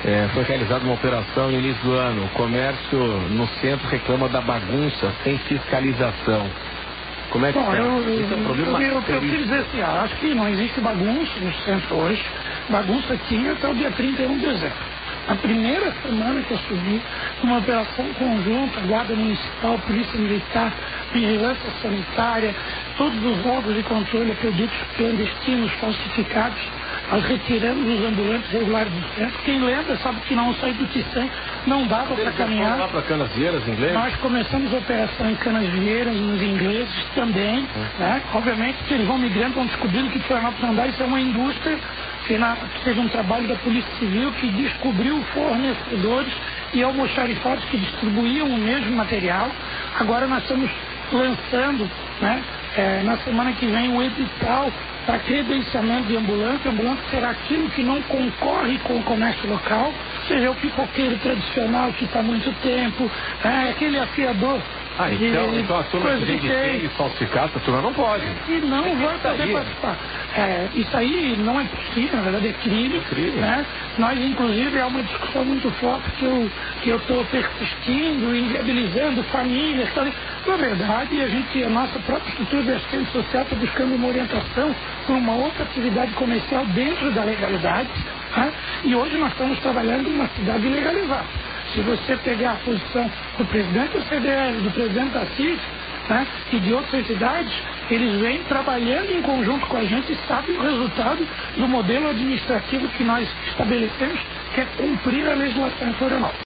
Foi realizada uma operação no início do ano. O comércio no centro reclama da bagunça sem fiscalização. Como é que está? Eu queria dizer assim, acho que não existe bagunça no centro hoje. Bagunça tinha até o dia 31 de dezembro. A primeira semana que eu subi, uma operação conjunta, Guarda Municipal, Polícia Militar, Vigilância Sanitária, todos os órgãos de controle a produtos clandestinos falsificados, nós retiramos os ambulantes regulares do centro. Quem lembra sabe que não sair do Tissan não dava para caminhar. Lá para Canasvieiras, inglês? Nós começamos a operação em Canasvieiras, nos ingleses também. Né? Obviamente que eles vão migrando, vão descobrindo que Florianópolis não dá, isso é uma indústria que fez um trabalho da Polícia Civil que descobriu fornecedores e almoxarifados que distribuíam o mesmo material. Agora nós estamos lançando, né, na semana que vem, o edital para credenciamento de ambulante. O ambulante será aquilo que não concorre com o comércio local, seja o pipoqueiro tradicional que está há muito tempo, aquele afiador. Então a turma que vende tênis falsificado, a turma não pode. E não vai poder participar. Isso aí não é possível, na verdade é crime. Né? Nós, inclusive, é uma discussão muito forte que eu estou persistindo, inviabilizando famílias. Na verdade, a nossa própria estrutura de assistência social está buscando uma orientação para uma outra atividade comercial dentro da legalidade. Né? E hoje nós estamos trabalhando em uma cidade legalizada. Se você pegar a posição do presidente do CDL, do presidente da CIF, né, e de outras entidades, eles vêm trabalhando em conjunto com a gente e sabem o resultado do modelo administrativo que nós estabelecemos, que é cumprir a legislação em Florianópolis.